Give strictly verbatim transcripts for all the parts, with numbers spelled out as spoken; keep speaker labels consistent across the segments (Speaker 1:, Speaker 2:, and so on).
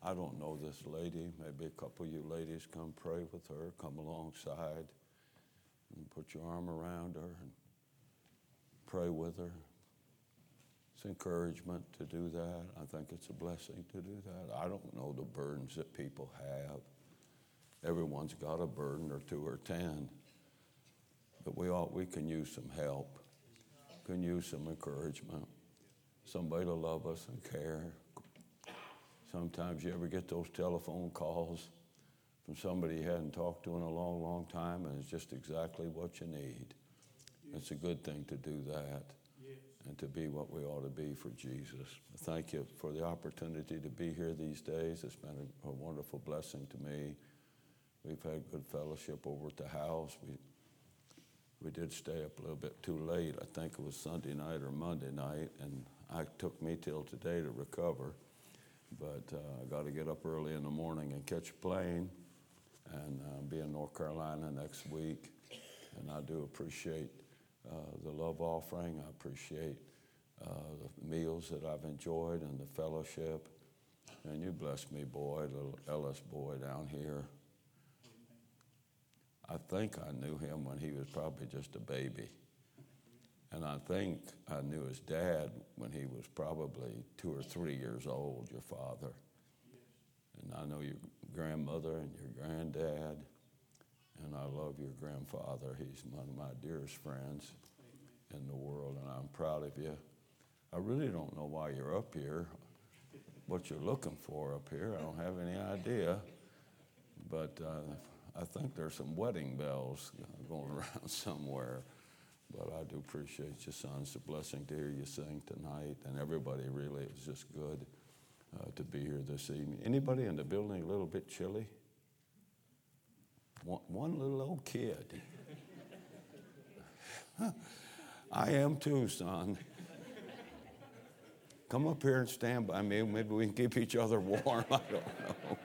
Speaker 1: I don't know this lady. Maybe a couple of you ladies come pray with her, come alongside and put your arm around her and pray with her. It's encouragement to do that. I think it's a blessing to do that. I don't know the burdens that people have. Everyone's got a burden or two or ten. But we all, we can use some help, can use some encouragement, somebody to love us and care. Sometimes you ever get those telephone calls from somebody you hadn't talked to in a long, long time, and it's just exactly what you need. It's a good thing to do that and to be what we ought to be for Jesus. Thank you for the opportunity to be here these days. It's been a, a wonderful blessing to me. We've had good fellowship over at the house. We we did stay up a little bit too late. I think it was Sunday night or Monday night, and it took me till today to recover. But uh, I got to get up early in the morning and catch a plane and uh, be in North Carolina next week. And I do appreciate uh, the love offering. I appreciate uh, the meals that I've enjoyed and the fellowship. And you bless me, boy, little Ellis boy down here. I think I knew him when he was probably just a baby. And I think I knew his dad when he was probably two or three years old, your father. And I know your grandmother and your granddad. And I love your grandfather. He's one of my dearest friends in the world, and I'm proud of you. I really don't know why you're up here, what you're looking for up here. I don't have any idea. But uh, I think there's some wedding bells going around somewhere. But I do appreciate you, son. It's a blessing to hear you sing tonight. And everybody, really, it was just good uh, to be here this evening. Anybody in the building a little bit chilly? One, one little old kid. I am too, son. Come up here and stand by me. Maybe we can keep each other warm. I don't know.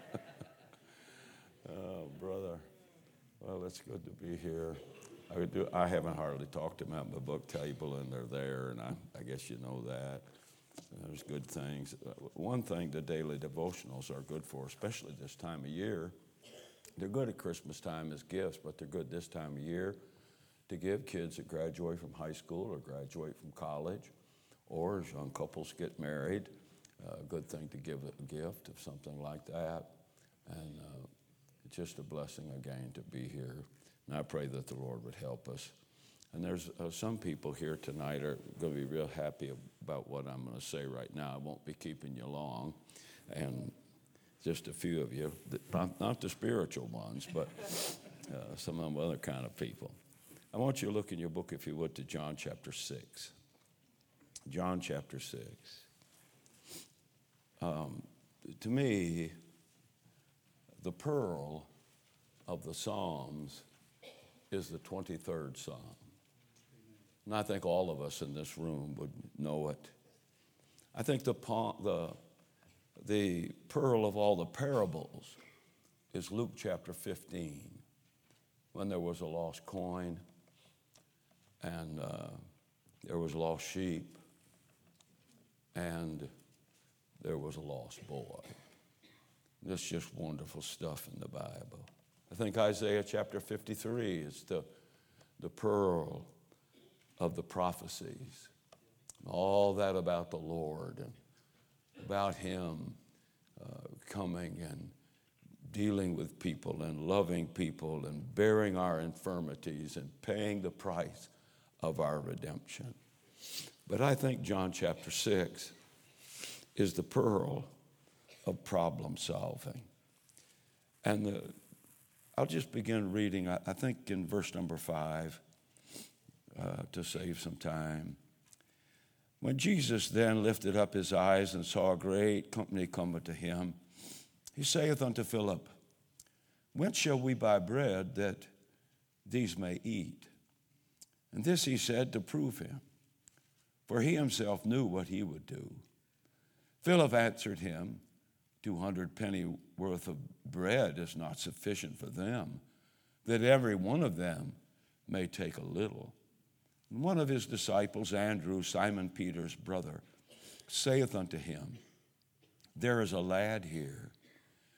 Speaker 1: Oh, brother. Well, it's good to be here. I, would do, I haven't hardly talked to them at my book table, and they're there, and I, I guess you know that. There's good things. One thing the daily devotionals are good for, especially this time of year, they're good at Christmas time as gifts, but they're good this time of year to give kids that graduate from high school or graduate from college, or as young couples get married. A uh, good thing to give a gift of something like that. And uh, it's just a blessing again to be here. And I pray that the Lord would help us. And there's uh, some people here tonight are going to be real happy about what I'm going to say right now. I won't be keeping you long. And just a few of you, not, not the spiritual ones, but uh, some of them other kind of people. I want you to look in your book, if you would, to John chapter six. John chapter six. Um, to me, the pearl of the Psalms is the twenty-third Psalm. And I think all of us in this room would know it. I think the the the pearl of all the parables is Luke chapter fifteen, when there was a lost coin and uh, there was lost sheep and there was a lost boy. This is just wonderful stuff in the Bible. I think Isaiah chapter fifty-three is the, the pearl of the prophecies. All that about the Lord and about Him uh, coming and dealing with people and loving people and bearing our infirmities and paying the price of our redemption. But I think John chapter six is the pearl of problem solving. And the, I'll just begin reading, I, I think in verse number five, uh, to save some time. When Jesus then lifted up his eyes and saw a great company come to him, he saith unto Philip, Whence shall we buy bread that these may eat? And this he said to prove him, for he himself knew what he would do. Philip answered him, Two hundred penny worth of bread is not sufficient for them, that every one of them may take a little. And one of his disciples, Andrew, Simon Peter's brother, saith unto him, There is a lad here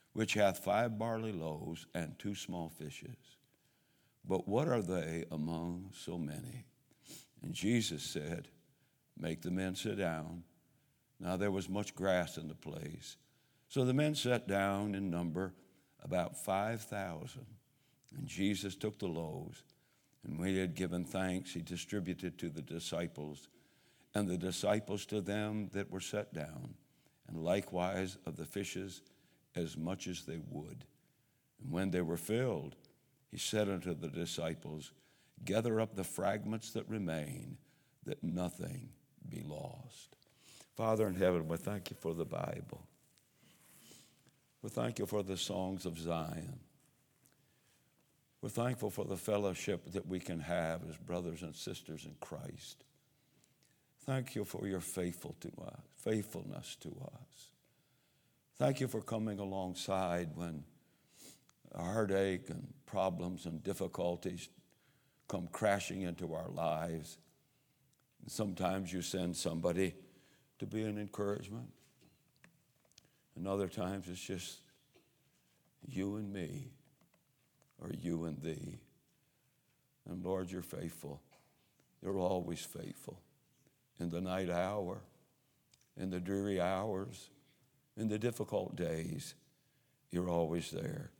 Speaker 1: which hath five barley loaves and two small fishes. But what are they among so many? And Jesus said, make the men sit down. Now there was much grass in the place. So the men sat down in number about five thousand. And Jesus took the loaves, and when he had given thanks, he distributed to the disciples, and the disciples to them that were set down, and likewise of the fishes as much as they would. And when they were filled, he said unto the disciples, gather up the fragments that remain, that nothing be lost. Father in heaven, we thank you for the Bible. We thank you for the songs of Zion. We're thankful for the fellowship that we can have as brothers and sisters in Christ. Thank you for your faithful to us, faithfulness to us. Thank you for coming alongside when heartache and problems and difficulties come crashing into our lives. And sometimes you send somebody to be an encouragement. And other times it's just you and me, or you and thee. And Lord, you're faithful. You're always faithful. In the night hour, in the dreary hours, in the difficult days, you're always there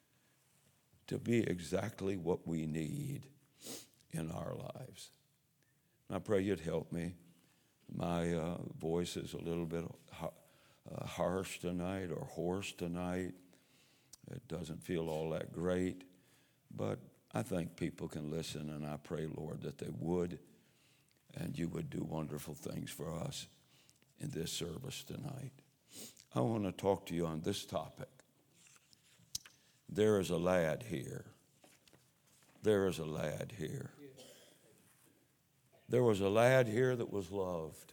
Speaker 1: to be exactly what we need in our lives. And I pray you'd help me. My uh, voice is a little bit uh, harsh tonight or hoarse tonight. It doesn't feel all that great, but I think people can listen, and I pray, Lord, that they would, and you would do wonderful things for us in this service tonight. I want to talk to you on this topic. There is a lad here. There is a lad here. There was a lad here that was loved.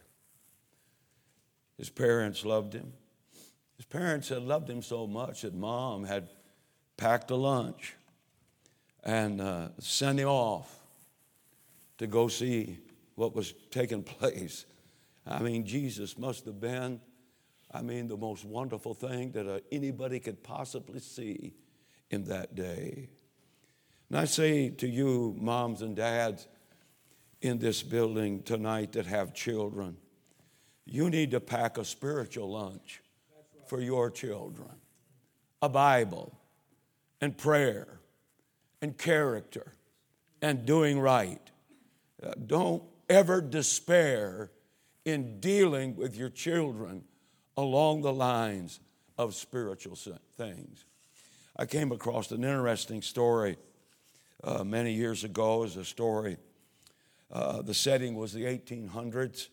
Speaker 1: His parents loved him. His parents had loved him so much that Mom had packed a lunch and uh, sent him off to go see what was taking place. I mean, Jesus must have been, I mean, the most wonderful thing that uh, anybody could possibly see in that day. And I say to you, moms and dads in this building tonight that have children, you need to pack a spiritual lunch for your children. A Bible and prayer and character and doing right. Uh, don't ever despair in dealing with your children along the lines of spiritual things. I came across an interesting story uh, many years ago. It was a story. Uh, the setting was the eighteen hundreds.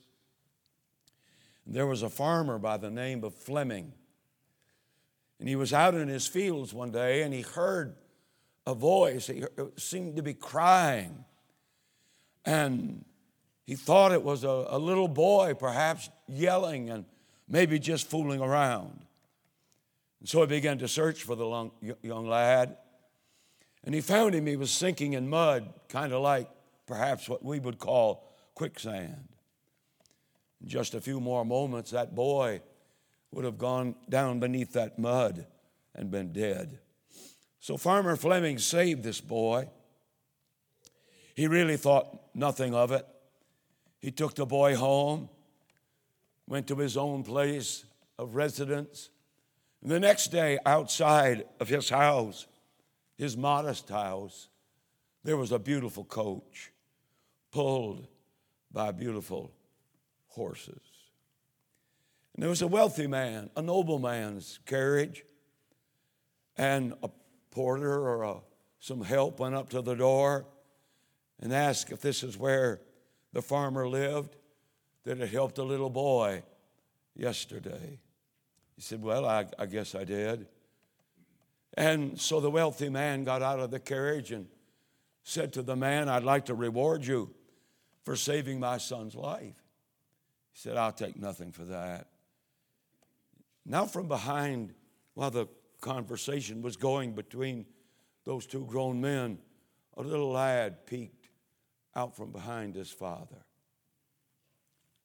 Speaker 1: There was a farmer by the name of Fleming. And he was out in his fields one day, and he heard a voice. He seemed to be crying. And he thought it was a, a little boy, perhaps yelling and maybe just fooling around. And so he began to search for the long, young lad. And he found him. He was sinking in mud, kind of like perhaps what we would call quicksand. In just a few more moments, that boy would have gone down beneath that mud and been dead. So Farmer Fleming saved this boy. He really thought nothing of it. He took the boy home, went to his own place of residence. And the next day, outside of his house, his modest house, there was a beautiful coach pulled by beautiful horses. And there was a wealthy man, a nobleman's carriage, and a porter or a, some help went up to the door and asked if this is where the farmer lived that had helped a little boy yesterday. He said, well, I, I guess I did. And so the wealthy man got out of the carriage and said to the man, I'd like to reward you for saving my son's life. He said, I'll take nothing for that. Now from behind, while the conversation was going between those two grown men, a little lad peeked out from behind his father.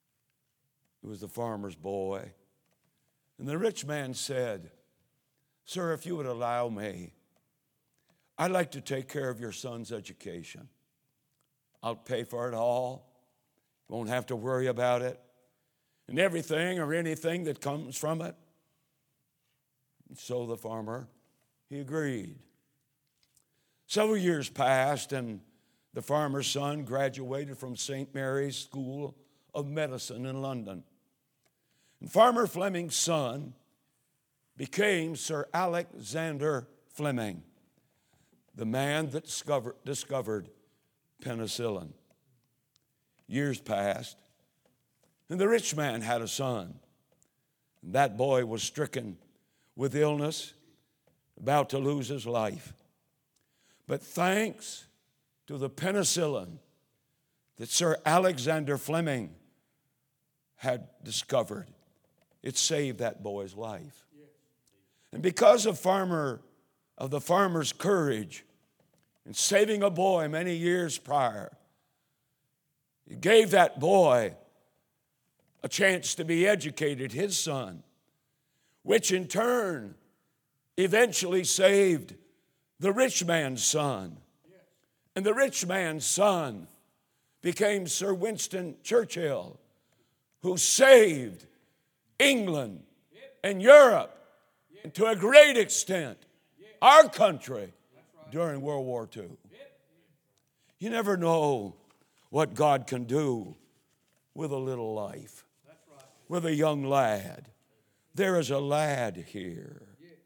Speaker 1: It was the farmer's boy. And the rich man said, Sir, if you would allow me, I'd like to take care of your son's education. I'll pay for it all. You won't have to worry about it. And everything or anything that comes from it. And so the farmer, he agreed. Several years passed, and the farmer's son graduated from Saint Mary's School of Medicine in London. And Farmer Fleming's son became Sir Alexander Fleming, the man that discovered, discovered penicillin. Years passed, and the rich man had a son. And that boy was stricken with illness, about to lose his life. But thanks to the penicillin that Sir Alexander Fleming had discovered, it saved that boy's life. And because of farmer of the farmer's courage in saving a boy many years prior, it gave that boy a chance to be educated, his son, which in turn eventually saved the rich man's son. And the rich man's son became Sir Winston Churchill, who saved England and Europe, and to a great extent, our country during World War Two. You never know what God can do with a little life, with a young lad. There is a lad here.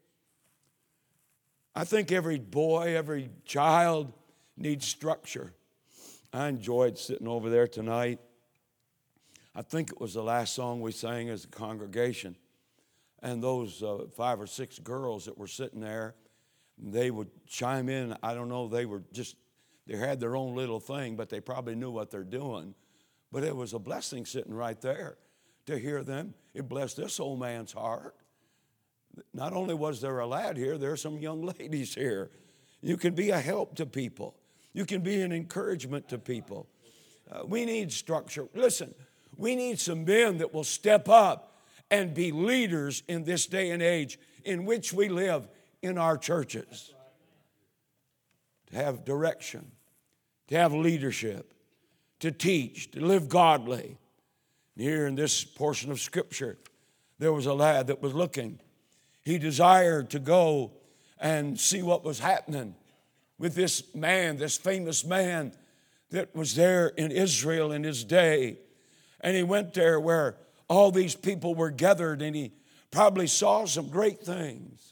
Speaker 1: I think every boy, every child needs structure. I enjoyed sitting over there tonight. I think it was the last song we sang as a congregation. And those uh, five or six girls that were sitting there, they would chime in. I don't know, they were just, they had their own little thing, but they probably knew what they're doing. But it was a blessing sitting right there to hear them. It blessed this old man's heart. Not only was there a lad here, there are some young ladies here. You can be a help to people. You can be an encouragement to people. Uh, we need structure. Listen, we need some men that will step up and be leaders in this day and age in which we live in our churches. To have direction, to have leadership, to teach, to live godly. And here in this portion of Scripture, there was a lad that was looking. He desired to go and see what was happening with this man, this famous man that was there in Israel in his day. And he went there where all these people were gathered, and he probably saw some great things.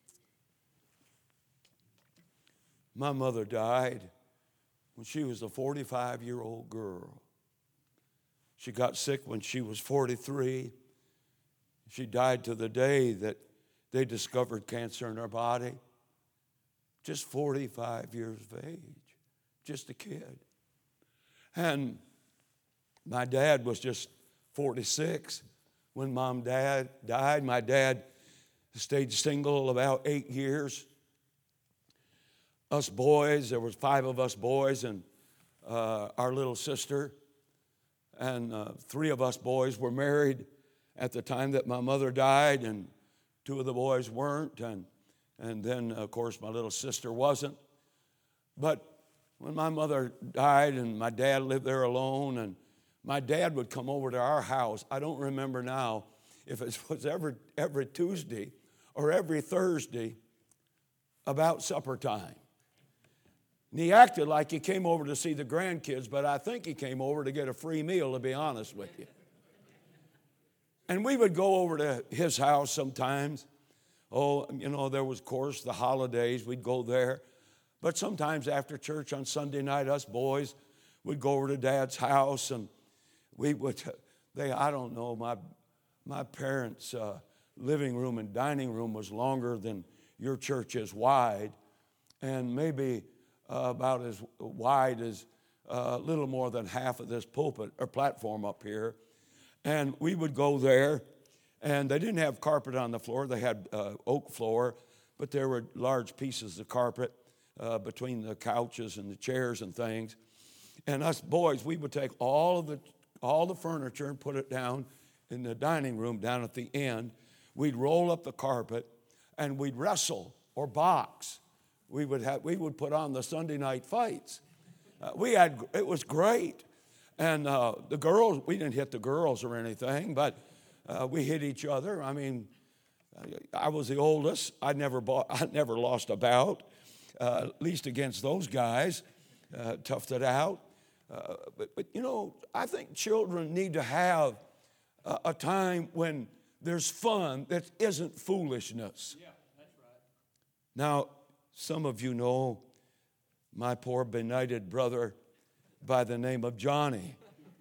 Speaker 1: My mother died when she was a forty-five-year-old girl. She got sick when she was forty-three. She died to the day that they discovered cancer in her body. Just forty-five years of age. Just a kid. And my dad was just forty-six when mom and dad died. My dad stayed single about eight years. Us boys, there was five of us boys and uh, our little sister. And uh, three of us boys were married at the time that my mother died, and two of the boys weren't, and, and then, of course, my little sister wasn't. But when my mother died and my dad lived there alone, and my dad would come over to our house, I don't remember now if it was every, every Tuesday or every Thursday about supper time. And he acted like he came over to see the grandkids, but I think he came over to get a free meal, to be honest with you. And we would go over to his house sometimes. Oh, you know, there was, of course, the holidays. We'd go there. But sometimes after church on Sunday night, us boys would go over to Dad's house, and we would, they, I don't know, my, my parents' uh, living room and dining room was longer than your church is wide, and maybe uh, about as wide as a uh, little more than half of this pulpit or platform up here. And we would go there, and they didn't have carpet on the floor. They had uh, oak floor, but there were large pieces of carpet uh, between the couches and the chairs and things. And us boys, we would take all of the all the furniture and put it down in the dining room down at the end. We'd roll up the carpet, and we'd wrestle or box. We would have, we would put on the Sunday night fights. Uh, we had, it was great. And uh, the girls, we didn't hit the girls or anything, but uh, we hit each other. I mean, I was the oldest. I never bought, I never lost a bout, uh, at least against those guys. Uh, toughed it out. Uh, but, but, you know, I think children need to have a, a time when there's fun that isn't foolishness.
Speaker 2: Yeah, that's right.
Speaker 1: Now, some of you know my poor benighted brother by the name of Johnny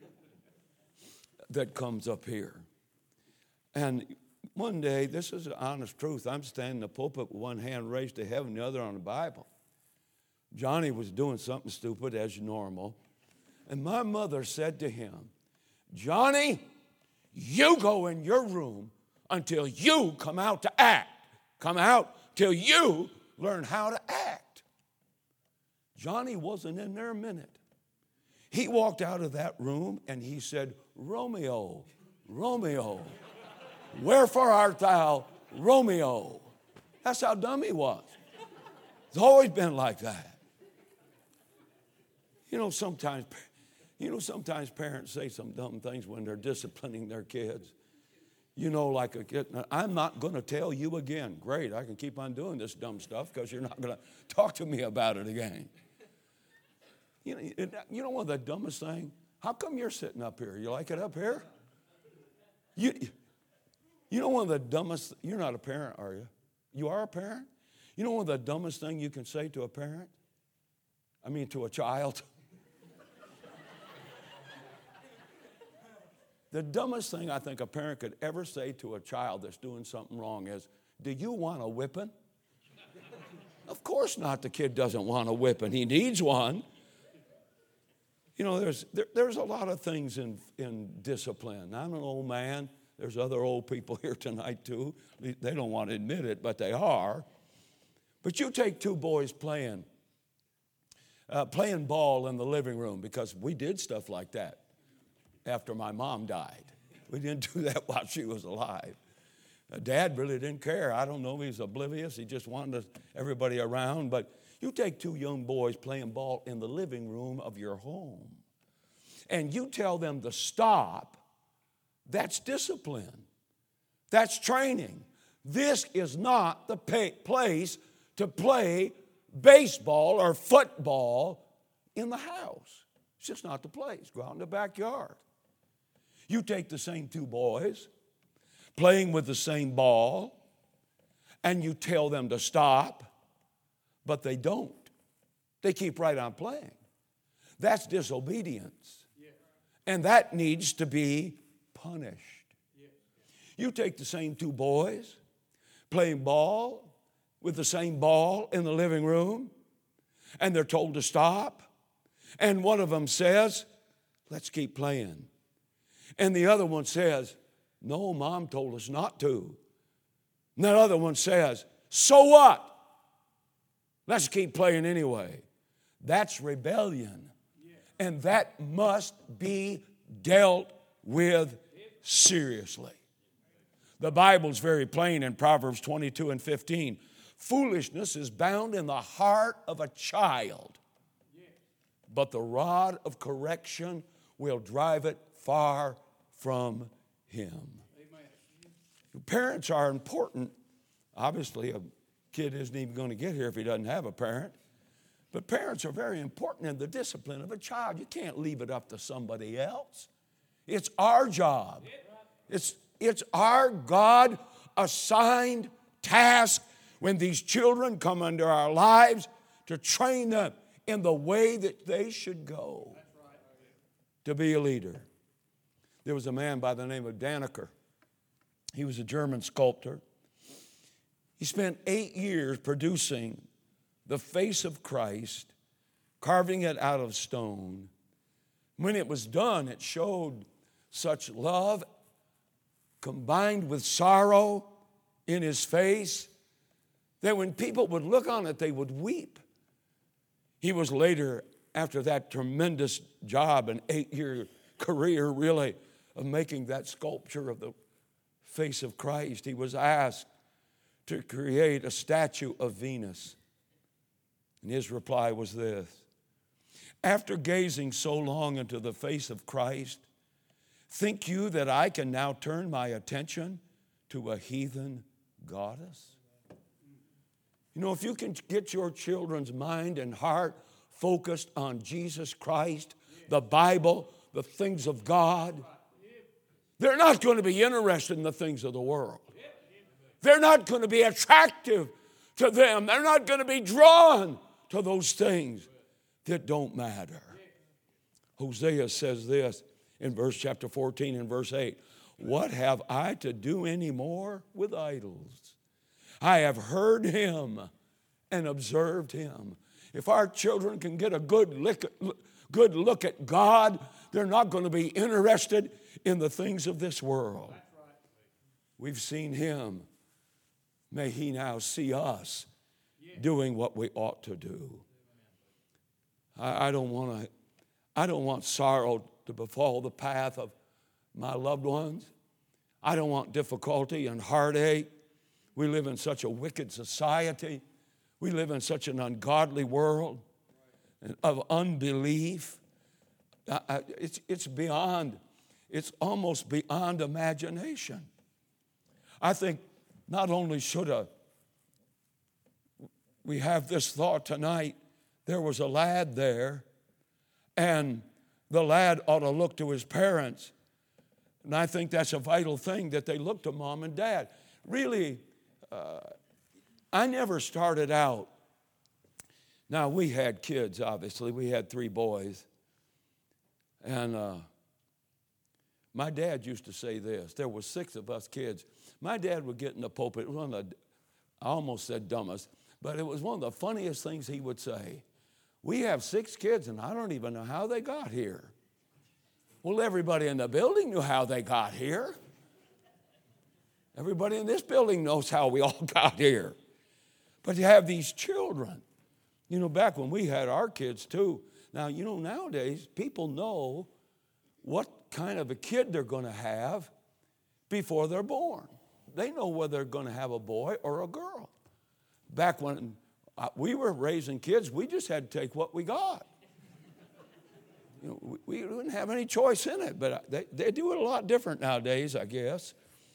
Speaker 1: that comes up here. And one day, this is the honest truth, I'm standing in the pulpit with one hand raised to heaven, the other on the Bible. Johnny was doing something stupid as normal. And my mother said to him, Johnny, you go in your room until you come out to act. Come out till you learn how to act. Johnny wasn't in there a minute. He walked out of that room and he said, Romeo, Romeo, wherefore art thou, Romeo? That's how dumb he was. It's always been like that. You know, sometimes, you know, sometimes parents say some dumb things when they're disciplining their kids. You know, like a kid, I'm not going to tell you again. Great, I can keep on doing this dumb stuff because you're not going to talk to me about it again. You know, you know one of the dumbest thing? How come you're sitting up here? You like it up here? You, you know one of the dumbest, you're not a parent, are you? You are a parent? You know one of the dumbest thing you can say to a parent? I mean, to a child? The dumbest thing I think a parent could ever say to a child that's doing something wrong is, do you want a whipping? Of course not. The kid doesn't want a whipping. He needs one. You know, there's there, there's a lot of things in, in discipline. I'm an old man. There's other old people here tonight too. They don't want to admit it, but they are. But you take two boys playing, uh, playing ball in the living room, because we did stuff like that after my mom died. We didn't do that while she was alive. Uh, Dad really didn't care. I don't know if he was oblivious. He just wanted everybody around. But you take two young boys playing ball in the living room of your home, and you tell them to stop. That's discipline. That's training. This is not the pay- place to play baseball or football in the house. It's just not the place. Go out in the backyard. You take the same two boys playing with the same ball, and you tell them to stop, but they don't. They keep right on playing. That's disobedience. And that needs to be punished. You take the same two boys playing ball with the same ball in the living room, and they're told to stop, and one of them says, let's keep playing. And the other one says, no, Mom told us not to. And that other one says, so what? Let's keep playing anyway. That's rebellion. And that must be dealt with seriously. The Bible's very plain in Proverbs twenty-two and fifteen. Foolishness is bound in the heart of a child, but the rod of correction will drive it far from him. Amen. Parents are important. Obviously, a kid isn't even going to get here if he doesn't have a parent. But parents are very important in the discipline of a child. You can't leave it up to somebody else. It's our job. It's, it's our God-assigned task when these children come into our lives to train them in the way that they should go to be a leader. There was a man by the name of Dannecker. He was a German sculptor. He spent eight years producing the face of Christ, carving it out of stone. When it was done, it showed such love combined with sorrow in his face that when people would look on it, they would weep. He was later, after that tremendous job, an eight-year career really, of making that sculpture of the face of Christ, he was asked to create a statue of Venus? And his reply was this: after gazing so long into the face of Christ, think you that I can now turn my attention to a heathen goddess? You know, if you can get your children's mind and heart focused on Jesus Christ, the Bible, the things of God, they're not going to be interested in the things of the world. They're not going to be attractive to them. They're not going to be drawn to those things that don't matter. Hosea says this in verse chapter fourteen and verse eight. What have I to do anymore with idols? I have heard him and observed him. If our children can get a good look, good look at God, they're not going to be interested in the things of this world. We've seen him. May he now see us doing what we ought to do. I, I don't want to. I don't want sorrow to befall the path of my loved ones. I don't want difficulty and heartache. We live in such a wicked society. We live in such an ungodly world of unbelief. It's, it's beyond, it's almost beyond imagination. I think not only should a, we have this thought tonight, there was a lad there, and the lad ought to look to his parents. And I think that's a vital thing, that they look to mom and dad. Really, uh, I never started out. Now, we had kids, obviously. We had three boys. And uh, my dad used to say this. There were six of us kids. My dad would get in the pulpit. It was one of the, I almost said dumbest, but it was one of the funniest things he would say. We have six kids, and I don't even know how they got here. Well, everybody in the building knew how they got here. Everybody in this building knows how we all got here. But you have these children. You know, back when we had our kids too. Now, you know, nowadays, people know what kind of a kid they're going to have before they're born. They know whether they're going to have a boy or a girl. Back when we were raising kids, we just had to take what we got. You know, we, we didn't have any choice in it, but they, they do it a lot different nowadays, I guess.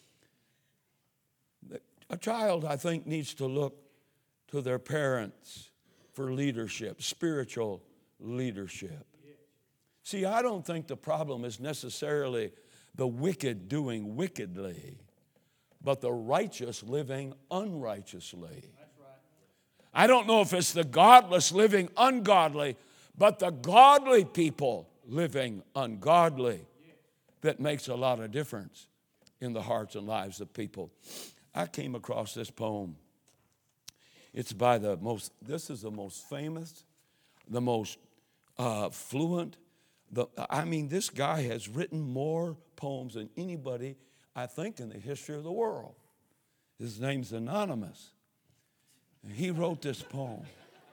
Speaker 1: A child, I think, needs to look to their parents for leadership, spiritual leadership. See, I don't think the problem is necessarily the wicked doing wickedly, but the righteous living unrighteously. I don't know if it's the godless living ungodly, but the godly people living ungodly that makes a lot of difference in the hearts and lives of people. I came across this poem. It's by the most, this is the most famous, the most uh, fluent. The, I mean, this guy has written more poems than anybody, I think, in the history of the world. His name's anonymous. And he wrote this poem.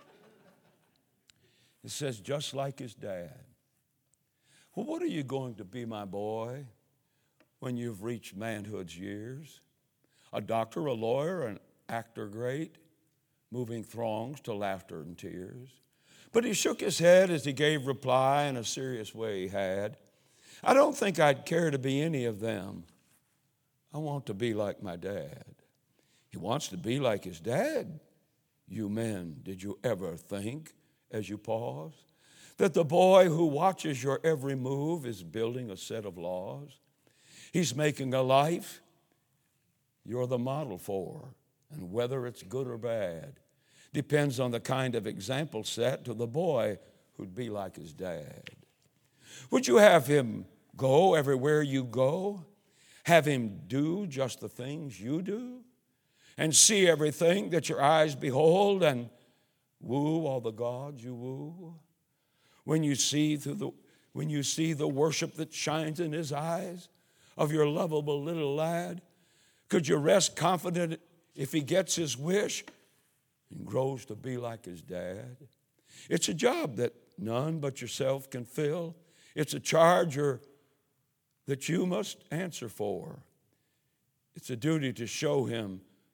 Speaker 1: It says, just like his dad. Well, what are you going to be, my boy, when you've reached manhood's years? A doctor, a lawyer, an actor great, moving throngs to laughter and tears. But he shook his head as he gave reply in a serious way he had. I don't think I'd care to be any of them. I want to be like my dad. He wants to be like his dad. You men, did you ever think, as you pause, that the boy who watches your every move is building a set of laws? He's making a life you're the model for, and whether it's good or bad depends on the kind of example set to the boy who'd be like his dad. Would you have him go everywhere you go? Have him do just the things you do? And see everything that your eyes behold and woo all the gods you woo? When you see through the when you see the worship that shines in his eyes of your lovable little lad, could you rest confident if he gets his wish and grows to be like his dad? It's a job that none but yourself can fill. It's a charge that you must answer for. It's a duty to show him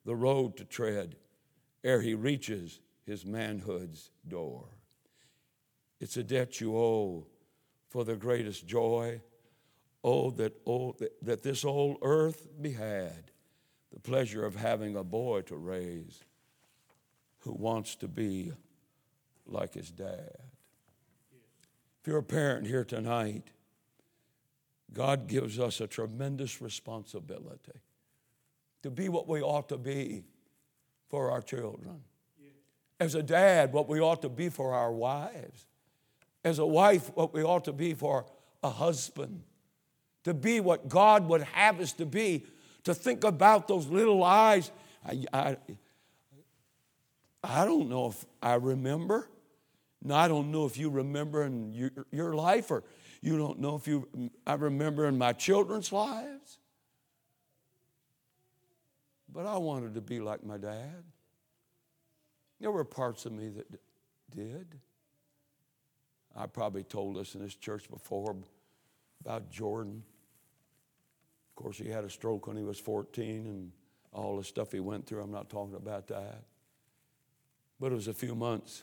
Speaker 1: the road to tread ere he reaches his manhood's door. It's a debt you owe for the greatest joy. Oh, that, oh, that, that this old earth be had, the pleasure of having a boy to raise who wants to be like his dad. If you're a parent here tonight, God gives us a tremendous responsibility to be what we ought to be for our children. As a dad, what we ought to be for our wives. As a wife, what we ought to be for a husband. To be what God would have us to be. To think about those little lives. I, I, I don't know if I remember. No, I don't know if you remember in your, your life, or you don't know if you, I remember in my children's lives. But I wanted to be like my dad. There were parts of me that did. I probably told us in this church before about Jordan. Of course, he had a stroke when he was fourteen and all the stuff he went through. I'm not talking about that. But it was a few months,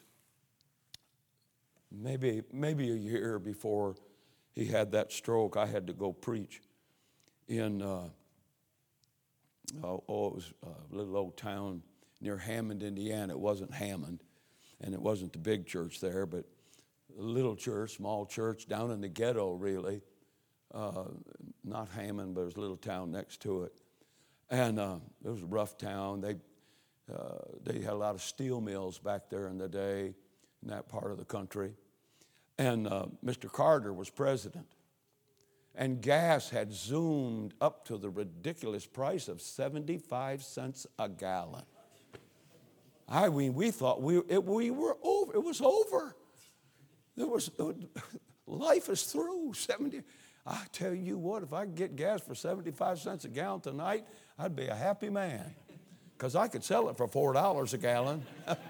Speaker 1: maybe, maybe a year before he had that stroke. I had to go preach in, uh, oh, oh, it was a little old town near Hammond, Indiana. It wasn't Hammond, and it wasn't the big church there, but a little church, small church, down in the ghetto, really. Uh, not Hammond, but it was a little town next to it. And uh, it was a rough town. They, uh, they had a lot of steel mills back there in the day in that part of the country. And uh, Mister Carter was president. And gas had zoomed up to the ridiculous price of seventy-five cents a gallon. I mean, we thought we, it, we were over. It was over. There was, life is through. seventy. I tell you what, if I could get gas for seventy-five cents a gallon tonight, I'd be a happy man. Because I could sell it for four dollars a gallon.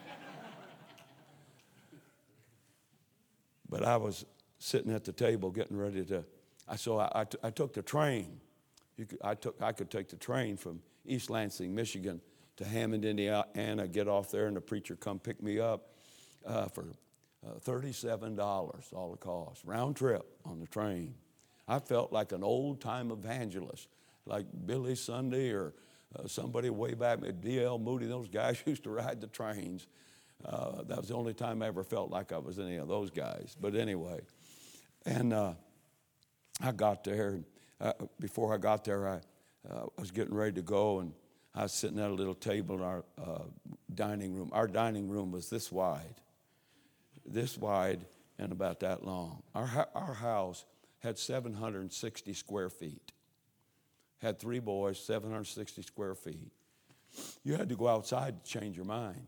Speaker 1: But I was sitting at the table getting ready to, I, so I, I, t- I took the train. You could, I, took, I could take the train from East Lansing, Michigan to Hammond, Indiana, get off there, and the preacher come pick me up uh, for uh, thirty-seven dollars, all the cost, round trip on the train. I felt like an old-time evangelist, like Billy Sunday or uh, somebody way back, D L Moody. Those guys used to ride the trains. Uh, that was the only time I ever felt like I was any of those guys. But anyway, and uh, I got there. Uh, before I got there, I uh, was getting ready to go, and I was sitting at a little table in our uh, dining room. Our dining room was this wide, this wide and about that long. Our, our house had seven hundred sixty square feet. Had three boys, seven hundred sixty square feet. You had to go outside to change your mind.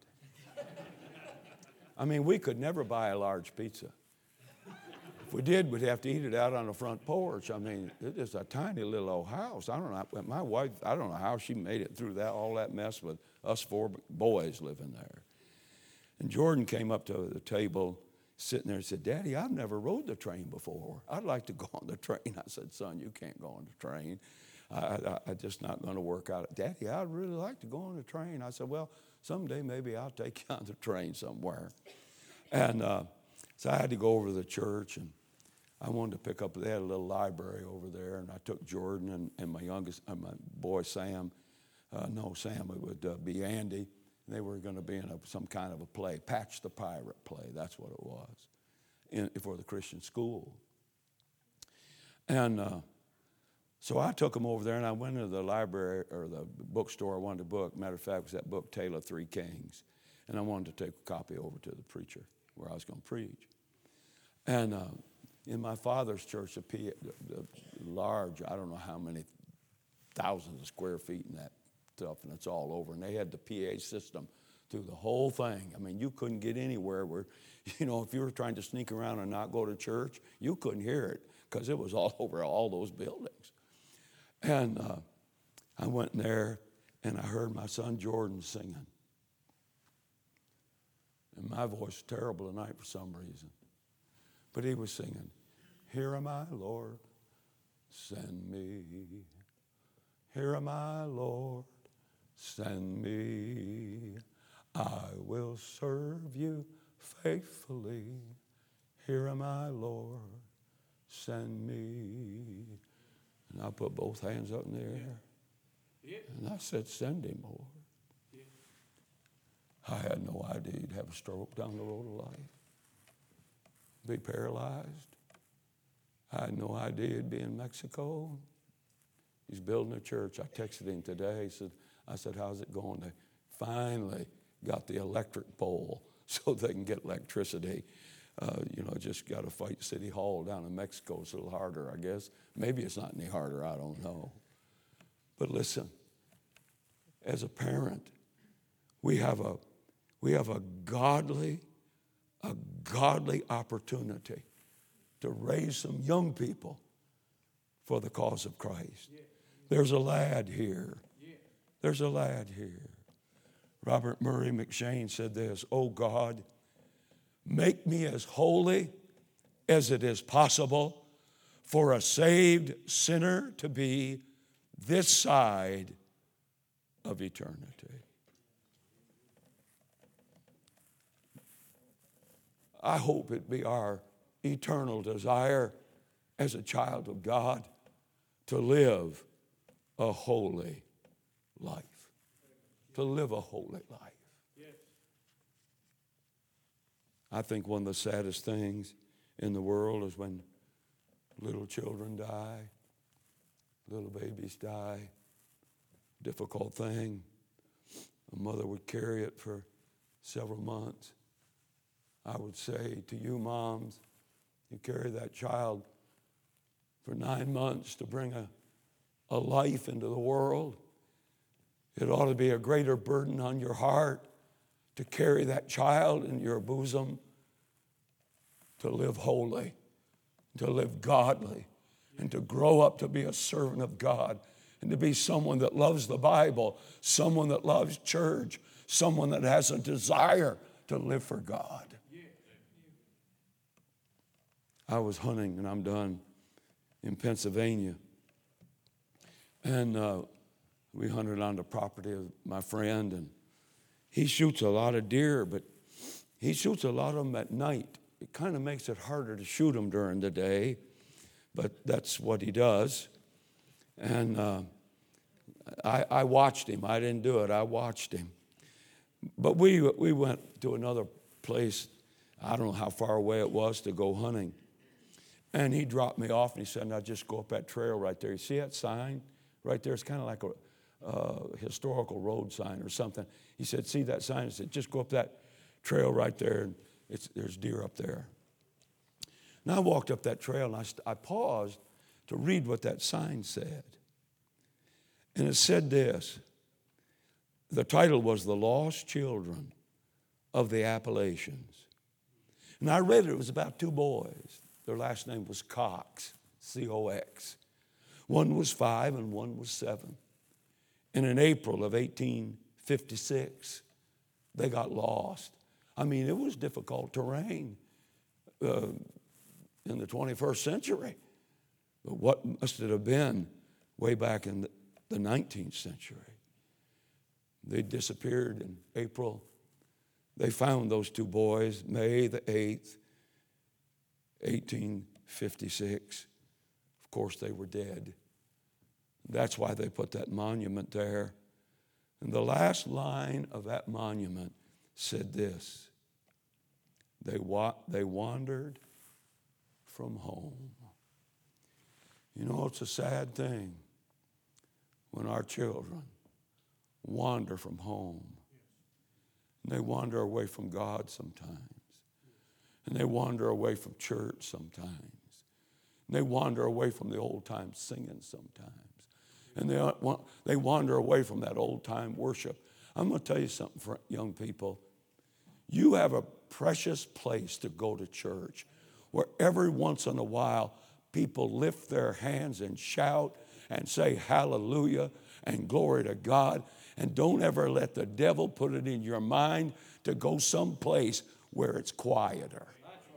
Speaker 1: I mean, we could never buy a large pizza. If we did, we'd have to eat it out on the front porch. I mean, it is a tiny little old house. I don't know, my wife, I don't know how she made it through that, all that mess with us four boys living there. And Jordan came up to the table, sitting there and said, "Daddy, I've never rode the train before. I'd like to go on the train." I said, "Son, you can't go on the train. I, I, I just not going to work out." "Daddy, I'd really like to go on the train." I said, "Well, someday maybe I'll take you on the train somewhere." And uh, so I had to go over to the church, and I wanted to pick up, they had a little library over there, and I took Jordan and, and my youngest, uh, my boy Sam, uh, no, Sam, it would uh, be Andy. They were going to be in a, some kind of a play, Patch the Pirate play, that's what it was, in, for the Christian school. And uh, so I took them over there, and I went into the library, or the bookstore. I wanted a book. Matter of fact, it was that book, Tale of Three Kings. And I wanted to take a copy over to the preacher where I was going to preach. And uh, in my father's church, the, P, the, the large, I don't know how many thousands of square feet in that stuff, and it's all over. And they had the P A system through the whole thing. I mean, you couldn't get anywhere where, you know, if you were trying to sneak around and not go to church, you couldn't hear it because it was all over all those buildings. And uh, I went in there, and I heard my son Jordan singing. And my voice was terrible tonight for some reason. But he was singing, "Here am I, Lord, send me. Here am I, Lord, Send me, I will serve you faithfully. Here am I, Lord, send me. And I put both hands up in the air. Yeah. And I said, send him, Lord. Yeah. I had no idea he'd have a stroke down the road of life, be paralyzed. I had no idea he'd be in Mexico. He's building a church. I texted him today. He said, I said, how's it going? They finally got the electric pole so they can get electricity. Uh, you know, just got to fight City Hall down in Mexico. It's a little harder, I guess. Maybe it's not any harder. I don't know. But listen, as a parent, we have a we have a godly, a godly opportunity to raise some young people for the cause of Christ. There's a lad here. There's a lad here. Robert Murray McShane said this, oh God, make me as holy as it is possible for a saved sinner to be this side of eternity. I hope it be our eternal desire as a child of God to live a holy life. To live a holy life. I think one of the saddest things in the world is when little children die, little babies die. Difficult thing. A mother would carry it for several months. I would say to you moms, you carry that child for nine months to bring a, a life into the world. It ought to be a greater burden on your heart to carry that child in your bosom, to live holy, to live godly, and to grow up to be a servant of God, and to be someone that loves the Bible, someone that loves church, someone that has a desire to live for God. I was hunting, and I'm done, in Pennsylvania. And uh, we hunted on the property of my friend, and he shoots a lot of deer, but he shoots a lot of them at night. It kind of makes it harder to shoot them during the day, but that's what he does. And uh, I, I watched him. I didn't do it. I watched him. But we we went to another place. I don't know how far away it was to go hunting. And he dropped me off, and he said, now just go up that trail right there. You see that sign right there? It's kind of like a uh, historical road sign or something. He said, see that sign? He said, just go up that trail right there, and it's, there's deer up there. And I walked up that trail, and I, st- I paused to read what that sign said. And it said this. The title was The Lost Children of the Appalachians. And I read it. It was about two boys. Their last name was Cox, C O X. One was five and one was seven. And in April of eighteen fifty-six, they got lost. I mean, it was difficult terrain uh, in the twenty-first century. But what must it have been way back in the, the nineteenth century? They disappeared in April. They found those two boys May the eighth, eighteen fifty-six. Of course, they were dead. That's why they put that monument there. And the last line of that monument said this. They, wa- they wandered from home. You know, it's a sad thing when our children wander from home. And they wander away from God sometimes. And they wander away from church sometimes. And they wander away from the old-time singing sometimes. And they, they wander away from that old-time worship. I'm going to tell you something for young people. You have a precious place to go to church where every once in a while people lift their hands and shout and say hallelujah and glory to God. And don't ever let the devil put it in your mind to go someplace where it's quieter.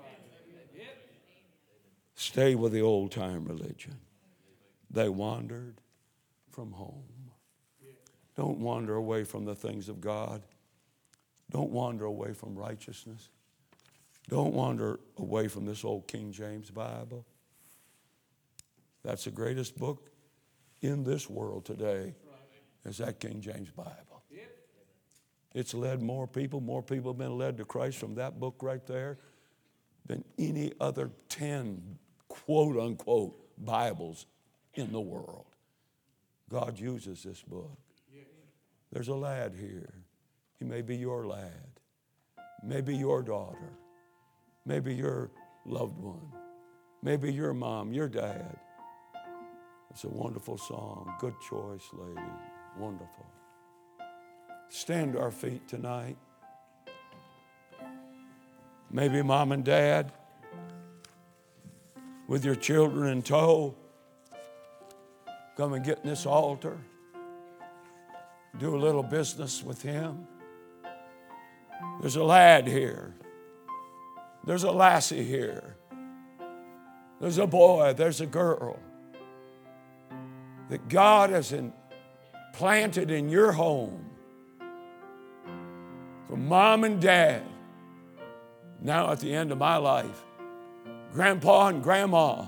Speaker 1: Stay with the old-time religion. They wandered from home. Don't wander away from the things of God. Don't wander away from righteousness. Don't wander away from this old King James Bible. That's the greatest book in this world today, is that King James Bible. It's led more people. More people have been led to Christ from that book right there than any other ten quote-unquote Bibles in the world. God uses this book. There's a lad here. He may be your lad, maybe your daughter, maybe your loved one, maybe your mom, your dad. It's a wonderful song. Good choice, lady. Wonderful. Stand to our feet tonight. Maybe mom and dad, with your children in tow, come and get in this altar. Do a little business with him. There's a lad here. There's a lassie here. There's a boy. There's a girl that God has planted in your home. From mom and dad, now at the end of my life, grandpa and grandma,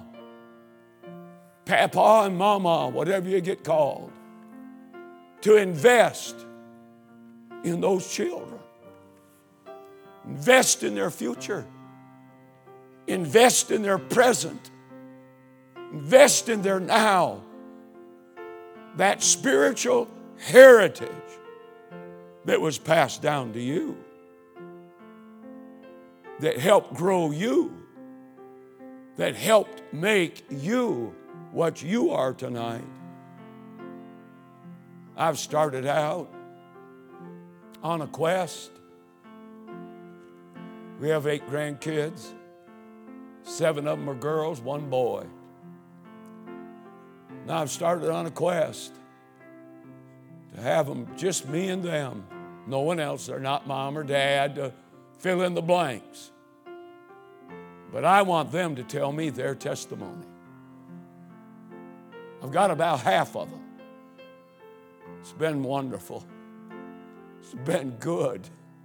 Speaker 1: papa and mama, whatever you get called, to invest in those children. Invest in their future. Invest in their present. Invest in their now. That spiritual heritage that was passed down to you, that helped grow you, that helped make you what you are tonight. I've started out on a quest. We have eight grandkids. Seven of them are girls, one boy. Now I've started on a quest to have them, just me and them, no one else. They're not mom or dad to fill in the blanks. But I want them to tell me their testimony. I've got about half of them. It's been wonderful. It's been good.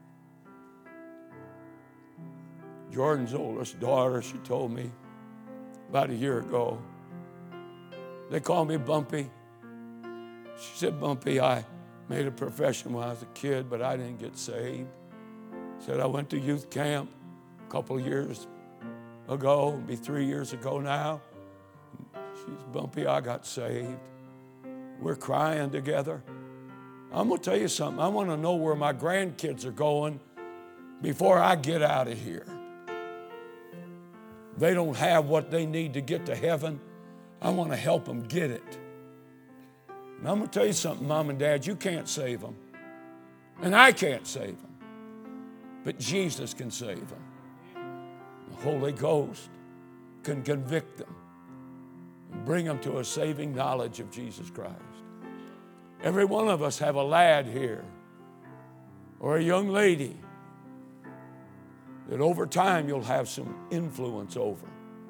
Speaker 1: Jordan's oldest daughter, she told me about a year ago, they call me Bumpy. She said, Bumpy, I made a profession when I was a kid, but I didn't get saved. Said, I went to youth camp a couple of years ago, it'll be three years ago now. She's Bumpy, I got saved. We're crying together. I'm going to tell you something. I want to know where my grandkids are going before I get out of here. They don't have what they need to get to heaven. I want to help them get it. And I'm going to tell you something, Mom and Dad, you can't save them. And I can't save them. But Jesus can save them. The Holy Ghost can convict them and bring them to a saving knowledge of Jesus Christ. Every one of us have a lad here or a young lady that over time you'll have some influence over.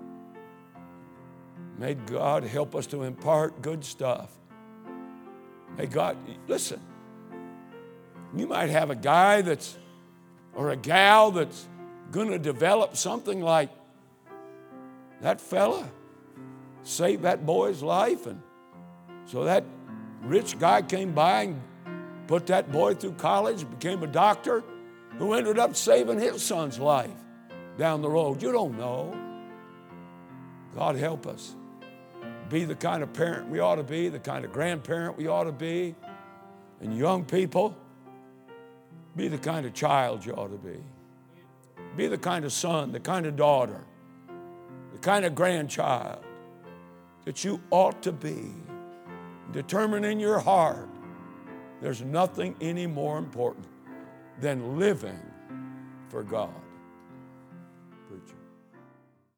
Speaker 1: May God help us to impart good stuff. May God, listen, you might have a guy that's, or a gal that's going to develop something like that fella saved that boy's life, and so that rich guy came by and put that boy through college, became a doctor, who ended up saving his son's life down the road. You don't know. God help us. Be the kind of parent we ought to be, the kind of grandparent we ought to be. And young people, be the kind of child you ought to be. Be the kind of son, the kind of daughter, the kind of grandchild that you ought to be. Determine in your heart there's nothing any more important than living for God.